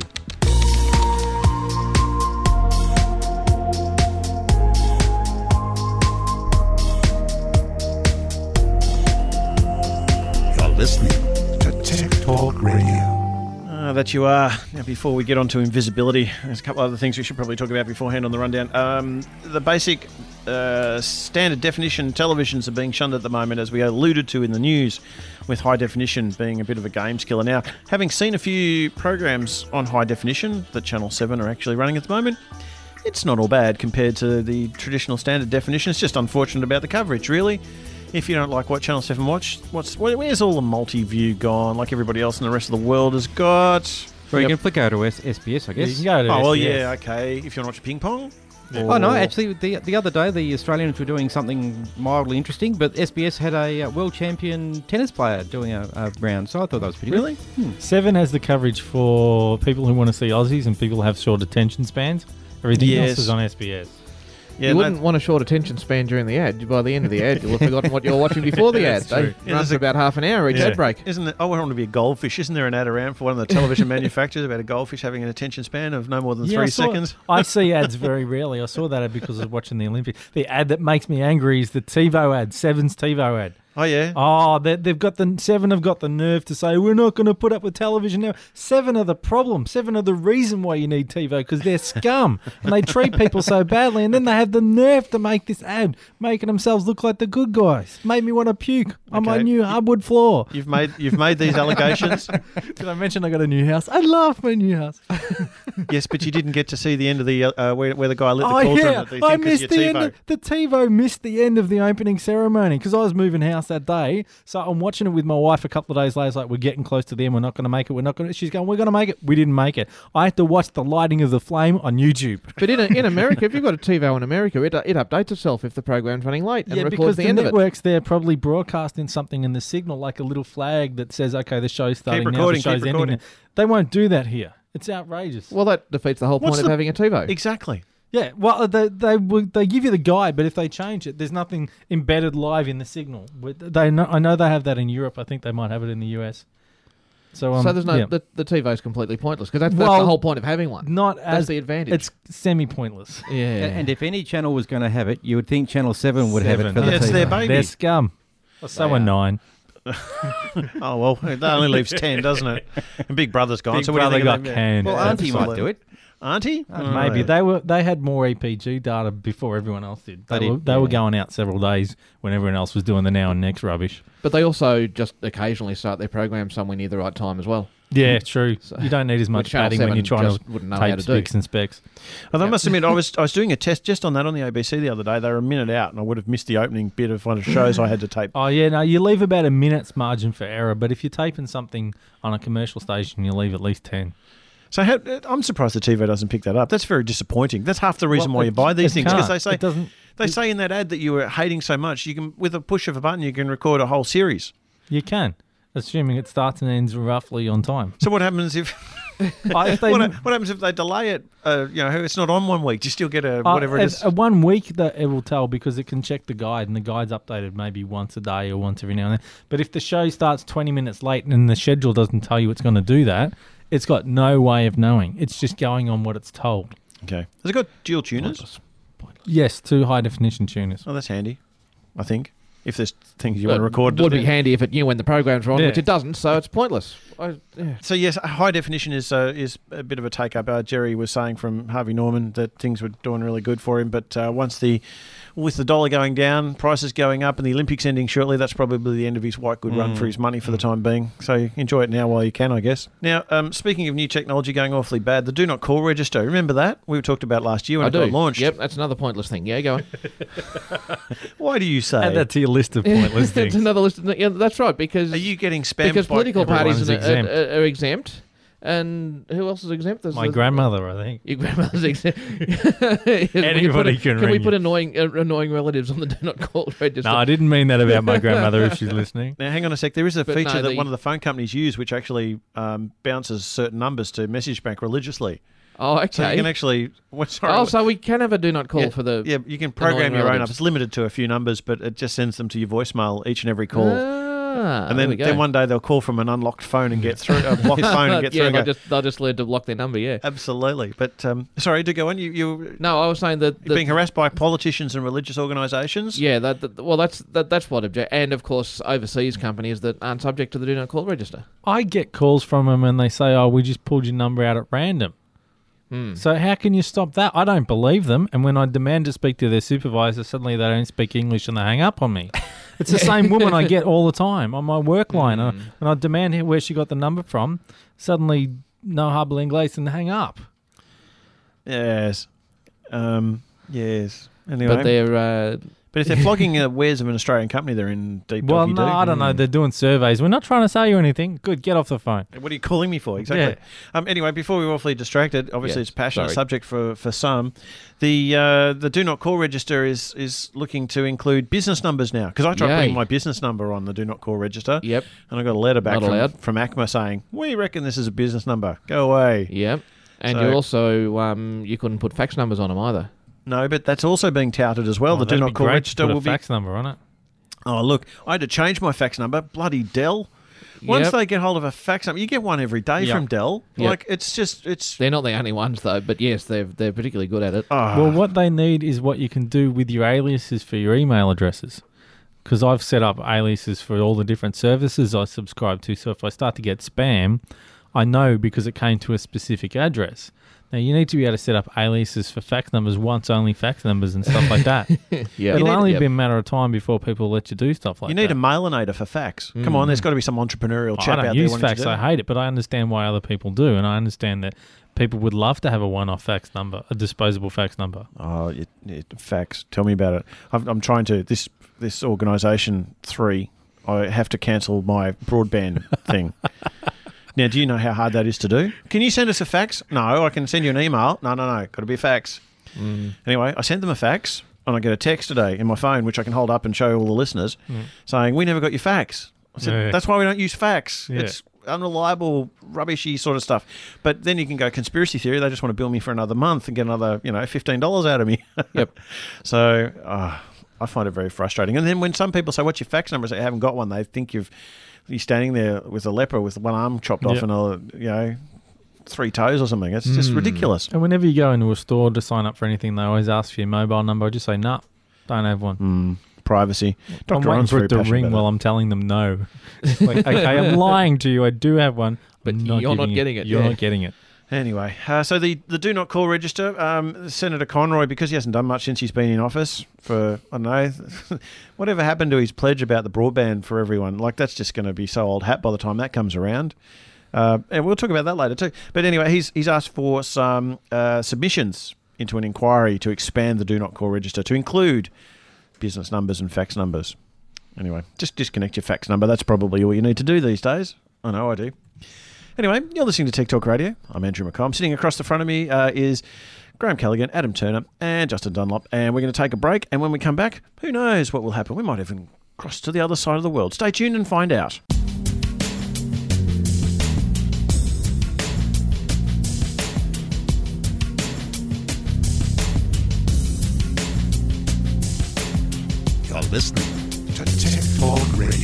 Listening to Tech Talk Radio. That you are. Now, before we get on to invisibility, there's a couple other things we should probably talk about beforehand on the rundown. The basic standard definition televisions are being shunned at the moment, as we alluded to in the news, with high definition being a bit of a games killer. Now, having seen a few programs on high definition that Channel 7 are actually running at the moment, it's not all bad compared to the traditional standard definition. It's just unfortunate about the coverage, really. If you don't like what Channel 7 watch, where's all the multi-view gone like everybody else in the rest of the world has got? Well, you can flick over to SBS, I guess. You can go to SBS. Well, yeah, okay. If you want to watch ping pong? Yeah. Oh, no, actually, the other day, the Australians were doing something mildly interesting, but SBS had a world champion tennis player doing a round, so I thought that was pretty really good. 7 has the coverage for people who want to see Aussies and people who have short attention spans. Everything else is on SBS. You wouldn't want a short attention span during the ad. By the end of the ad, you'll have forgotten what you were watching before the ad. They run for about half an hour each ad break. Isn't it? I want to be a goldfish. Isn't there an ad around for one of the television manufacturers about a goldfish having an attention span of no more than 3 seconds? I see ads very rarely. I saw that ad because I was watching the Olympics. The ad that makes me angry is the TiVo ad, Seven's TiVo ad. Oh, yeah? Oh, Seven have got the nerve to say, we're not going to put up with television now. Seven are the problem. Seven are the reason why you need TiVo, because they're scum. And they treat people so badly. And then they have the nerve to make this ad, making themselves look like the good guys. Made me want to puke on my new hardwood floor. You've made these allegations? Did I mention I got a new house? I love my new house. Yes, but you didn't get to see the end of the where the guy lit the cauldron. I missed the end. The TiVo missed the end of the opening ceremony because I was moving house that day. So I'm watching it with my wife a couple of days later. It's like, we're getting close to the end. We're not going to make it. We're not going to. She's going, we're going to make it. We didn't make it. I had to watch the lighting of the flame on YouTube. But in America, if you've got a TiVo in America, it updates itself if the program's running late and records the end of it. Because the networks, they're probably broadcasting something in the signal, like a little flag that says, okay, the show's starting now, the show's ending. They won't do that here. It's outrageous. Well, that defeats the whole point of having a TiVo. Exactly. Yeah, well, they give you the guide, but if they change it, there's nothing embedded live in the signal. I know they have that in Europe. I think they might have it in the US. So there's no the TiVo's completely pointless because that's the whole point of having one. That's the advantage. It's semi-pointless. Yeah. And if any channel was going to have it, you would think Channel 7 would have it for the it's TiVo. their baby. They're scum. So are 9. Oh, well, that only leaves 10, doesn't it? And Big Brother's gone. Big so Brother what do you got think canned. Well, Auntie might do it. Auntie? Maybe. They had more EPG data before everyone else did. They were going out several days when everyone else was doing the now and next rubbish. But they also just occasionally start their program somewhere near the right time as well. Yeah, true. So you don't need as much padding when you're trying to tape specs and specs. I must admit, I was doing a test just on that on the ABC the other day. They were a minute out, and I would have missed the opening bit of one of the shows I had to tape. Oh, yeah, no, you leave about a minute's margin for error, but if you're taping something on a commercial station, you leave at least 10. So I'm surprised the TiVo doesn't pick that up. That's very disappointing. That's half the reason why you buy these things, because they say in that ad that you were hating so much, you can, with a push of a button, you can record a whole series. You can, assuming it starts and ends roughly on time. So what happens if what happens if they delay it? It's not on 1 week. Do you still get whatever it is? 1 week that it will tell, because it can check the guide, and the guide's updated maybe once a day or once every now and then. But if the show starts 20 minutes late and the schedule doesn't tell you it's going to do that, it's got no way of knowing. It's just going on what it's told. Okay. Has it got dual tuners? Yes, 2 high-definition tuners. Oh, that's handy, I think. If there's things you want to record. It would be handy if it knew when the program's on, which it doesn't, so it's pointless. So, yes, high definition is a bit of a take-up. Jerry was saying from Harvey Norman that things were doing really good for him, but with the dollar going down, prices going up, and the Olympics ending shortly, that's probably the end of his white good run for his money for the time being. So enjoy it now while you can, I guess. Now, speaking of new technology going awfully bad, the Do Not Call register, remember that? We talked about last year when it got launched. Yep, that's another pointless thing. Yeah, go on. Why do you say? Add that to your list of pointless things. It's another list. Yeah, that's right, because... Are you getting spammed because political parties are exempt. And who else is exempt? My grandmother, I think. Your grandmother's exempt. Anybody can ring we you. put annoying relatives on the Do Not Call register? No, I didn't mean that about my grandmother if she's listening. Now, hang on a sec. There is a feature that one of the phone companies use which actually bounces certain numbers to message bank religiously. Oh, okay. So you can actually... so we can have a Do Not Call for the... Yeah, you can program your own up. It's limited to a few numbers, but it just sends them to your voicemail each and every call. And then one day they'll call from an unlocked phone and get through, a blocked phone and get through. Yeah, they'll just learn to block their number, yeah. Absolutely. But, sorry, to go on, No, I was saying that... You're being harassed by politicians and religious organisations? Yeah, that's what object... And, of course, overseas companies that aren't subject to the Do Not Call register. I get calls from them and they say, oh, we just pulled your number out at random. So how can you stop that? I don't believe them. And when I demand to speak to their supervisor, suddenly they don't speak English and they hang up on me. It's the same woman I get all the time on my work line. And I demand where she got the number from. Suddenly, no habla inglés, and hang up. Yes. Yes. Anyway. But they're... But if they're flogging wares of an Australian company, they're in deep Well, doggy no, I don't know. They're doing surveys. We're not trying to sell you anything. Good, get off the phone. What are you calling me for? Exactly. Yeah. Anyway, before we were awfully distracted, obviously it's a passionate subject for some. The Do Not Call register is looking to include business numbers now. Because I tried putting my business number on the Do Not Call register. Yep. And I got a letter back from ACMA saying, we reckon this is a business number. Go away. Yep. And you also, you couldn't put fax numbers on them either. No, but that's also being touted as well. The Do Not Call register will be... fax number on it. Oh, look, I had to change my fax number. Bloody Dell. Once they get hold of a fax number, you get one every day from Dell. Yep. Like, it's... They're not the only ones, though, but yes, they're particularly good at it. Well, what they need is what you can do with your aliases for your email addresses. Because I've set up aliases for all the different services I subscribe to, so if I start to get spam, I know because it came to a specific address. Now, you need to be able to set up aliases for fax numbers, once-only fax numbers and stuff like that. It'll only be a matter of time before people let you do stuff like that. You need a mailinator for fax. Come on, there's got to be some entrepreneurial chap out there. I don't use fax, I hate it, but I understand why other people do, and I understand that people would love to have a one-off fax number, a disposable fax number. Oh, fax. Tell me about it. I'm trying to... This organisation 3, I have to cancel my broadband thing. Now, do you know how hard that is to do? Can you send us a fax? No, I can send you an email. No. Got to be a fax. Anyway, I sent them a fax, and I get a text today in my phone, which I can hold up and show all the listeners, saying, we never got your fax. I said, that's why we don't use fax. Yeah. It's unreliable, rubbishy sort of stuff. But then you can go conspiracy theory. They just want to bill me for another month and get another, $15 out of me. Yep. So I find it very frustrating. And then when some people say, what's your fax number? I say, I haven't got one. They think you're standing there with a leper with one arm chopped off and 3 toes or something. It's just ridiculous. And whenever you go into a store to sign up for anything, they always ask for your mobile number. I just say, nah, don't have one. Privacy. I'm waiting for it to ring while I'm telling them no. Like, okay, I'm lying to you. I do have one, but you're not getting it. You're not getting it. Anyway, so the Do Not Call register, Senator Conroy, because he hasn't done much since he's been in office for, I don't know, whatever happened to his pledge about the broadband for everyone, like that's just going to be so old hat by the time that comes around. And we'll talk about that later too. But anyway, he's asked for some submissions into an inquiry to expand the Do Not Call register to include business numbers and fax numbers. Anyway, just disconnect your fax number. That's probably all you need to do these days. I know I do. Anyway, you're listening to Tech Talk Radio. I'm Andrew McComb. Sitting across the front of me is Graham Callaghan, Adam Turner, and Justin Dunlop. And we're going to take a break. And when we come back, who knows what will happen? We might even cross to the other side of the world. Stay tuned and find out. You're listening to Tech Talk Radio.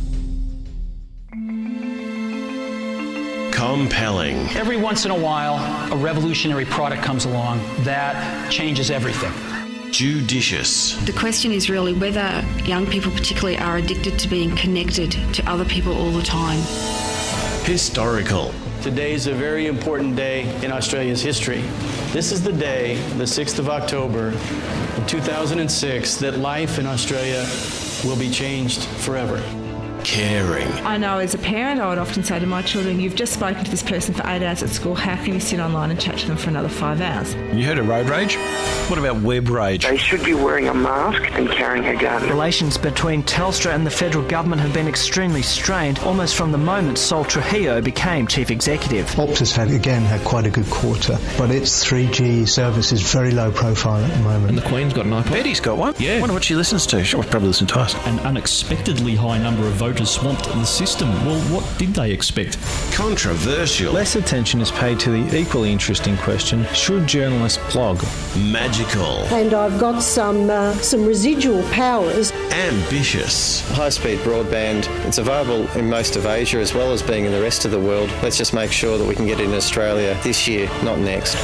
Compelling. Every once in a while, a revolutionary product comes along that changes everything. Judicious. The question is really whether young people particularly are addicted to being connected to other people all the time. Historical. Today is a very important day in Australia's history. This is the day, the 6th of October of 2006, that life in Australia will be changed forever. Caring. I know as a parent, I would often say to my children, you've just spoken to this person for 8 hours at school, how can you sit online and chat to them for another 5 hours? You heard of road rage? What about web rage? They should be wearing a mask and carrying a gun. Relations between Telstra and the federal government have been extremely strained almost from the moment Sol Trujillo became chief executive. Optus had quite a good quarter, but its 3G service is very low profile at the moment. And the Queen's got an iPod. Eddie's got one. Yeah. I wonder what she listens to. She'll probably listen to us. An unexpectedly high number of voters swamped the system. Well, what did they expect? Controversial. Less attention is paid to the equally interesting question, should journalists blog? Magical. And I've got some residual powers. Ambitious. High-speed broadband, it's available in most of Asia as well as being in the rest of the world. Let's just make sure that we can get it in Australia this year, not next.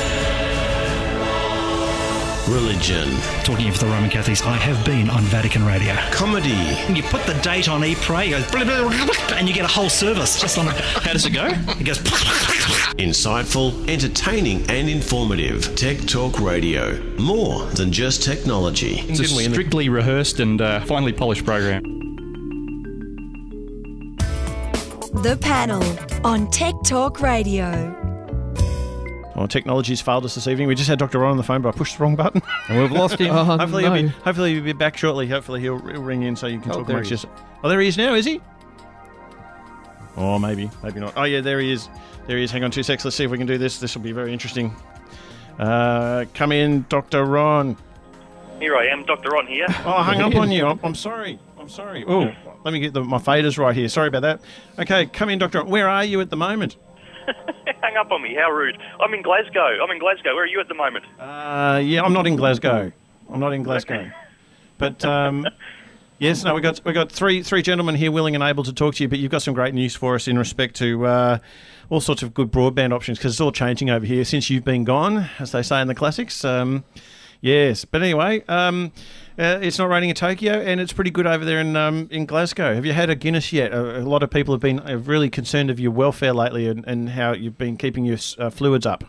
Religion. Talking of the Roman Catholics, I have been on Vatican Radio. Comedy. You put the date on ePray, it goes and you get a whole service just on it. How does it go? It goes. Insightful, entertaining and informative. Tech Talk Radio. More than just technology. It's a strictly rehearsed and finely polished program. The Panel on Tech Talk Radio. Well, technology's failed us this evening. We just had Dr. Ron on the phone, but I pushed the wrong button. And we've lost him. Hopefully he'll be back shortly. Hopefully he'll ring in so you can talk amongst yourselves. Oh, there he is now, is he? Oh, maybe not. Oh, yeah, there he is. Hang on 2 seconds. Let's see if we can do this. This will be very interesting. Come in, Dr. Ron. Here I am, Dr. Ron here. Oh, I hung up on you. I'm sorry. Oh, let me get my faders right here. Sorry about that. Okay, come in, Dr. Ron. Where are you at the moment? Hang up on me. How rude. I'm in Glasgow. Where are you at the moment? Yeah, I'm not in Glasgow. But yes, no, we got three gentlemen here willing and able to talk to you. But you've got some great news for us in respect to all sorts of good broadband options, because it's all changing over here since you've been gone, as they say in the classics. Yes, but anyway, it's not raining in Tokyo, and it's pretty good over there in Glasgow. Have you had a Guinness yet? A lot of people have been really concerned of your welfare lately and how you've been keeping your fluids up.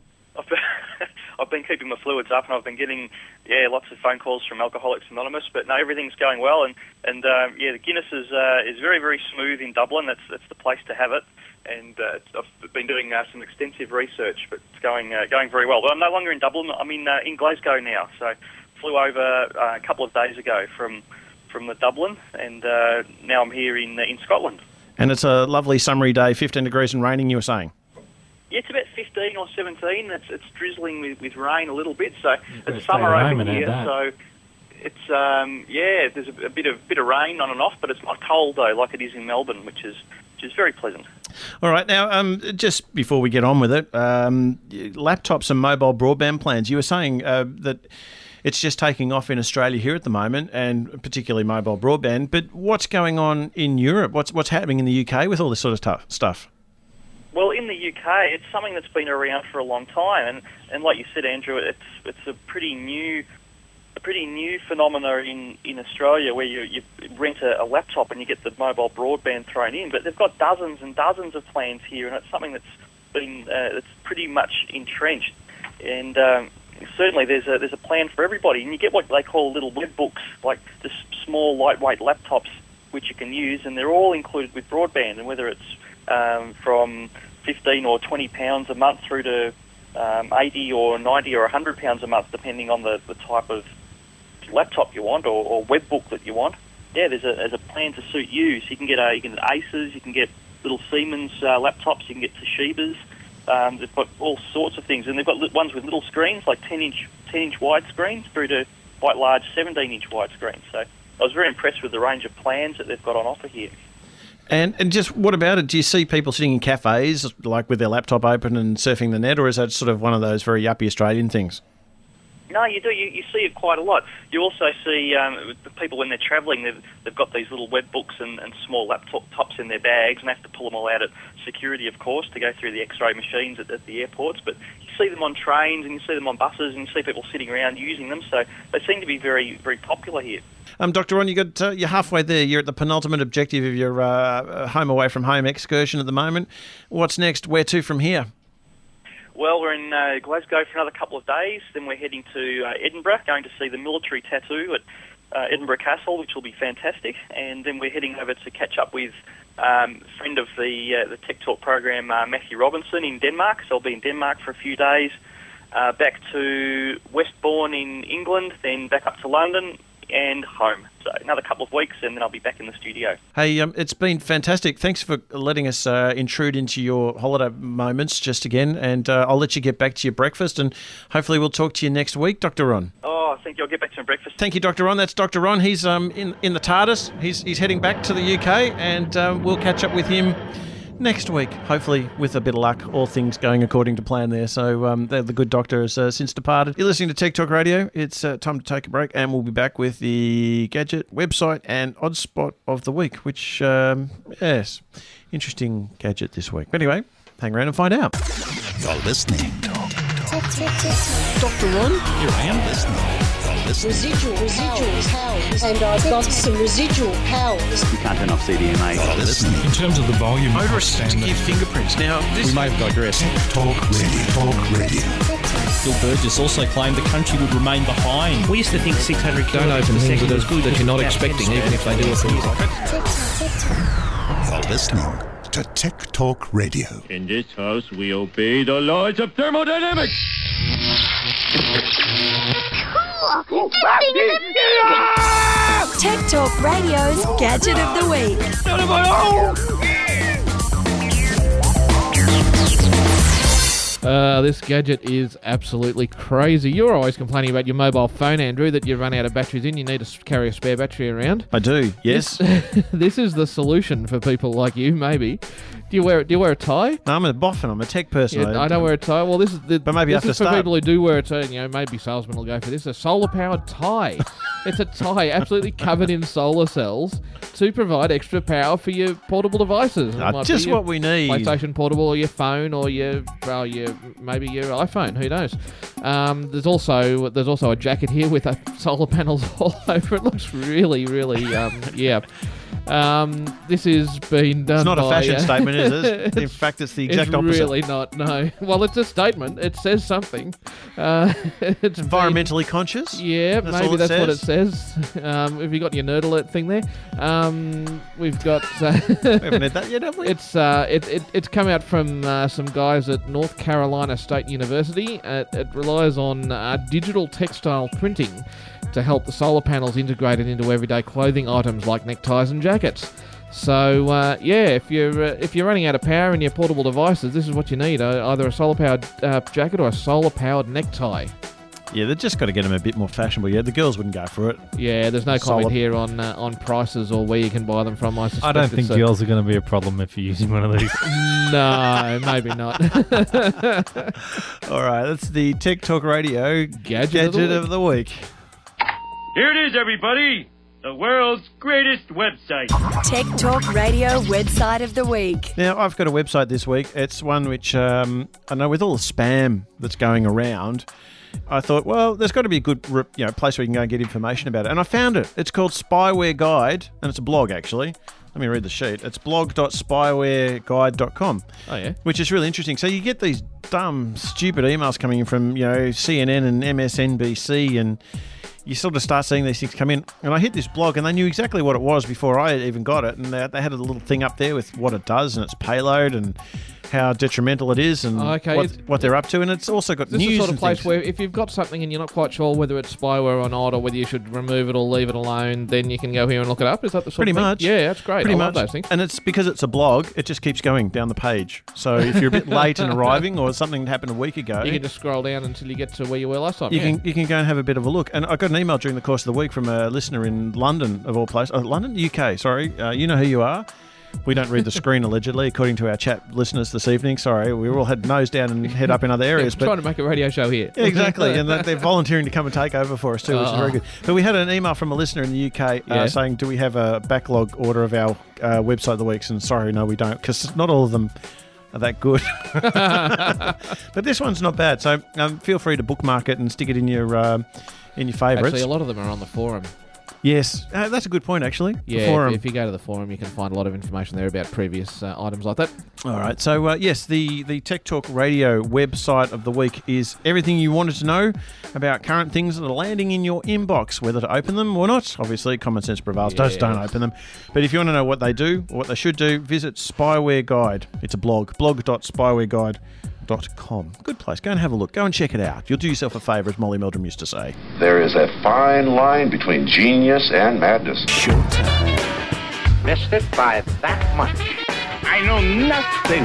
I've been keeping my fluids up, and I've been getting lots of phone calls from Alcoholics Anonymous. But no, everything's going well, and the Guinness is very, very smooth in Dublin. That's the place to have it. And I've been doing some extensive research, but it's going very well. But I'm no longer in Dublin. I'm in Glasgow now. So flew over a couple of days ago from the Dublin, and now I'm here in Scotland. And it's a lovely summery day, 15 degrees and raining, you were saying? Yeah, it's about 15 or 17. It's drizzling with rain a little bit, so it's summer over here. So it's there's a bit of rain on and off, but it's not cold though, like it is in Melbourne, which is very pleasant. All right, now just before we get on with it, laptops and mobile broadband plans. You were saying that it's just taking off in Australia here at the moment, and particularly mobile broadband. But what's going on in Europe? What's happening in the UK with all this sort of stuff? Well, in the UK, it's something that's been around for a long time, and like you said, Andrew, it's a pretty new phenomenon in Australia, where you rent a laptop and you get the mobile broadband thrown in. But they've got dozens and dozens of plans here, and it's something that's been that's pretty much entrenched. And certainly there's a plan for everybody, and you get what they call little web books, like just small lightweight laptops which you can use, and they're all included with broadband. And whether it's from £15 or £20 a month through to 80 or 90 or £100 a month, depending on the type of laptop you want or web book that you want. Yeah, there's a plan to suit you. So you can get Asus, you can get little Siemens laptops, you can get Toshibas. They've got all sorts of things, and they've got ones with little screens, like 10-inch wide screens, through to quite large 17-inch wide screens. So I was very impressed with the range of plans that they've got on offer here. And just what about it? Do you see people sitting in cafes, like with their laptop open and surfing the net, or is that sort of one of those very yuppie Australian things? No, you do. You see it quite a lot. You also see the people when they're travelling, they've got these little web books and small laptops in their bags, and they have to pull them all out at security, of course, to go through the X-ray machines at the airports. But you see them on trains, and you see them on buses, and you see people sitting around using them. So they seem to be very, very popular here. Dr. Ron, you're halfway there. You're at the penultimate objective of your home away from home excursion at the moment. What's next? Where to from here? Well, we're in Glasgow for another couple of days. Then we're heading to Edinburgh, going to see the military tattoo at Edinburgh Castle, which will be fantastic. And then we're heading over to catch up with a friend of the Tech Talk program, Matthew Robinson, in Denmark. So I'll be in Denmark for a few days, back to Westbourne in England, then back up to London and home. So another couple of weeks, and then I'll be back in the studio. Hey, it's been fantastic. Thanks for letting us intrude into your holiday moments just again, and I'll let you get back to your breakfast, and hopefully we'll talk to you next week, Dr. Ron. Oh, thank you. I'll get back to my breakfast. Thank you, Dr. Ron. That's Dr. Ron. He's in the TARDIS. He's heading back to the UK, and we'll catch up with him next week, hopefully with a bit of luck, all things going according to plan there. So the good doctor has since departed. You're listening to Tech Talk Radio. It's time to take a break, and we'll be back with the gadget, website and odd spot of the week, which, yes, interesting gadget this week. But anyway, hang around and find out. You're listening. Dr. Ron? Here I am listening. Residual powers. And I've got some residual powers. You can't turn off CDMA. Listening. In terms of the volume, motorists to give fingerprints. Now, we may have digressed. Talk Radio. Bill Burgess also claimed the country would remain behind. We used to think 600 Don't open things that you're not expecting, even if they do it for you. You're listening to Tech Talk Radio. In this house, we obey the laws of thermodynamics. Tech Talk Radio's Gadget of the Week. Not of my own! This gadget is absolutely crazy. You're always complaining about your mobile phone, Andrew, that you run out of batteries in. You need to carry a spare battery around. I do, yes. This is the solution for people like you, maybe. Do you wear a tie? No, I'm a boffin. I'm a tech person. Yeah, I don't wear a tie. Well, this is but maybe this I have is to for start. people who do wear a tie. You know, maybe salesmen will go for this. A solar-powered tie. It's a tie absolutely covered in solar cells to provide extra power for your portable devices. It might Just be your what we need. PlayStation Portable, or your phone, or your maybe your iPhone. Who knows? There's also a jacket here with solar panels all over. It looks really, really yeah. This has been done. It's not by, a fashion statement, is it? In fact, it's the exact opposite. It's really not. No. Well, it's a statement. It says something. It's environmentally conscious. Yeah, That's maybe all it that's what it says. Have you got your nerd alert thing there? We've got. We haven't had that yet, have we? It's come out from some guys at North Carolina State University. It relies on digital textile printing to help the solar panels integrated into everyday clothing items like neckties and jackets. So if you're running out of power in your portable devices, this is what you need: either a solar powered jacket or a solar powered necktie. Yeah, they've just got to get them a bit more fashionable. Yeah, the girls wouldn't go for it. Yeah, there's no comment here on prices or where you can buy them from. I don't think girls are going to be a problem if you're using one of these. No, maybe not. All right, that's the Tech Talk Radio Gadget of the Week. Here it is, everybody. The world's greatest website. Tech Talk Radio website of the week. Now, I've got a website this week. It's one which, I know with all the spam that's going around, I thought, well, there's got to be a good place where you can go and get information about it. And I found it. It's called Spyware Guide, and it's a blog, actually. Let me read the sheet. It's blog.spywareguide.com. Oh, yeah? Which is really interesting. So you get these dumb, stupid emails coming in from, CNN and MSNBC, and you sort of start seeing these things come in. And I hit this blog, and they knew exactly what it was before I even got it. And they had a little thing up there with what it does and its payload and how detrimental it is and what they're up to. And it's also got news. This is the sort of place where if you've got something and you're not quite sure whether it's spyware or not, or whether you should remove it or leave it alone, then you can go here and look it up. Is that the sort of thing? Much. Yeah, that's great. Pretty I much. love those things. And it's because it's a blog, it just keeps going down the page. So if you're a bit late in arriving or something happened a week ago, you can just scroll down until you get to where you were last time. You can go and have a bit of a look. And I got an email during the course of the week from a listener in London, of all places. London? UK, sorry. You know who you are. We don't read the screen, allegedly, according to our chat listeners this evening. Sorry, we all had nose down and head up in other areas. Trying to make a radio show here. Exactly, and they're volunteering to come and take over for us too, which is very good. But we had an email from a listener in the UK saying, do we have a backlog order of our website of the weeks? And sorry, no, we don't, because not all of them are that good. But this one's not bad, so feel free to bookmark it and stick it in your favourites. Actually, a lot of them are on the forum. Yes, that's a good point, actually. Yeah, if you go to the forum, you can find a lot of information there about previous items like that. All right, so yes, the Tech Talk Radio website of the week is everything you wanted to know about current things that are landing in your inbox, whether to open them or not. Obviously, common sense prevails. Just don't open them. But if you want to know what they do or what they should do, visit Spyware Guide. It's a blog, blog.spywareguide.com. Good place. Go and have a look. Go and check it out. You'll do yourself a favour, as Molly Meldrum used to say. There is a fine line between genius and madness. Showtime. Missed it by that much. I know nothing.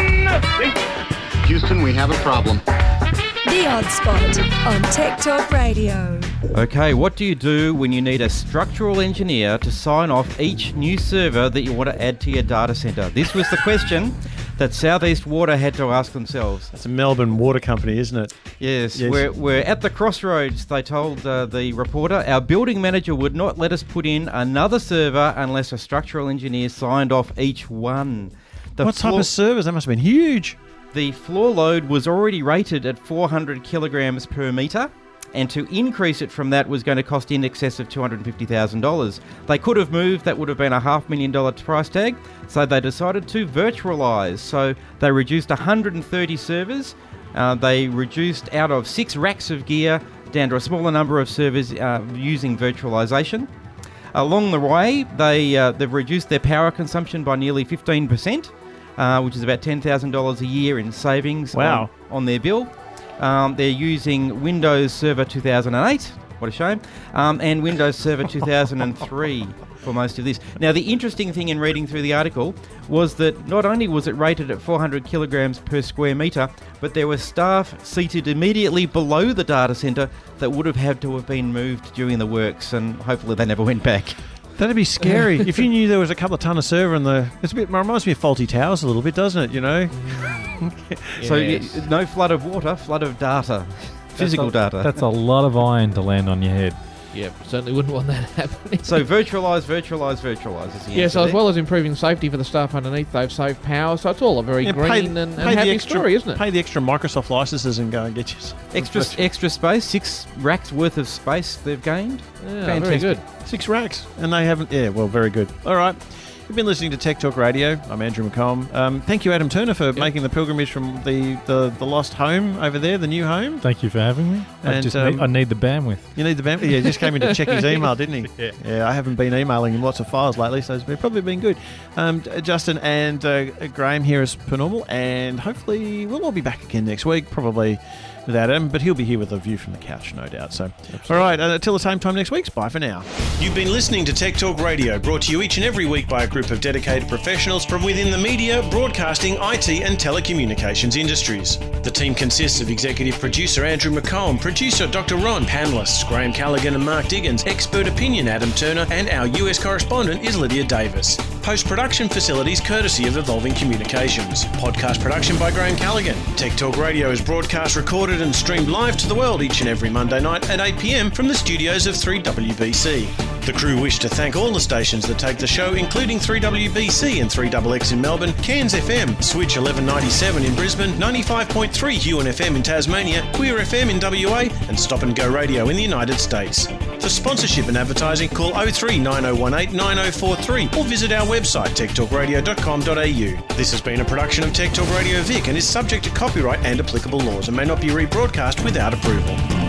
Houston, we have a problem. The Odd Spot on Tech Talk Radio. Okay, what do you do when you need a structural engineer to sign off each new server that you want to add to your data centre? This was the question that Southeast Water had to ask themselves. That's a Melbourne water company, isn't it? Yes. We're at the crossroads, they told the reporter. Our building manager would not let us put in another server unless a structural engineer signed off each one. What type of servers? That must have been huge. The floor load was already rated at 400 kilograms per metre, and to increase it from that was going to cost in excess of $250,000. They could have moved, that would have been a $500,000 price tag, so they decided to virtualise. So they reduced 130 servers, they reduced out of 6 racks of gear down to a smaller number of servers using virtualisation. Along the way, they've reduced their power consumption by nearly 15%, which is about $10,000 a year in savings on their bill. They're using Windows Server 2008, what a shame, and Windows Server 2003 for most of this. Now, the interesting thing in reading through the article was that not only was it rated at 400 kilograms per square metre, but there were staff seated immediately below the data centre that would have had to have been moved during the works, and hopefully they never went back. That'd be scary. If you knew there was a couple of ton of server in the... It reminds me of Faulty Towers a little bit, doesn't it, you know? So no flood of water, flood of data. Physical data. That's a lot of iron to land on your head. Yeah, certainly wouldn't want that happening. So virtualise is the yes, answer as there. well as improving safety for the staff underneath, they've saved power, so it's all a very green and happy story, isn't it? Pay the extra Microsoft licenses and go and get you extra space, 6 racks worth of space they've gained. Yeah, very good. 6 racks, and they haven't... Yeah, well, very good. All right. You've been listening to Tech Talk Radio. I'm Andrew McComb. Thank you, Adam Turner, for making the pilgrimage from the lost home over there, the new home. Thank you for having me. I need the bandwidth. You need the bandwidth? Yeah, he just came in to check his email, didn't he? Yeah, I haven't been emailing him lots of files lately, so it's probably been good. Justin and Graham here as per normal, and hopefully we'll all be back again next week, probably without him, but he'll be here with a view from the couch, no doubt. So, all right, until the same time next week, bye for now. You've been listening to Tech Talk Radio, brought to you each and every week by a group of dedicated professionals from within the media, broadcasting, IT and telecommunications industries. The team consists of executive producer Andrew McComb, producer Dr. Ron, panellists Graham Callaghan and Mark Diggins, expert opinion Adam Turner, and our US correspondent is Lydia Davis. Post-production facilities courtesy of Evolving Communications. Podcast production by Graham Callaghan. Tech Talk Radio is broadcast, recorded and streamed live to the world each and every Monday night at 8 p.m. from the studios of 3WBC. The crew wish to thank all the stations that take the show, including 3WBC and 3XX in Melbourne, Cairns FM, Switch 1197 in Brisbane, 95.3 Huon FM in Tasmania, Queer FM in WA, and Stop and Go Radio in the United States. For sponsorship and advertising, call 03 9018 9043 or visit our website techtalkradio.com.au. This has been a production of Tech Talk Radio Vic and is subject to copyright and applicable laws and may not be rebroadcast without approval.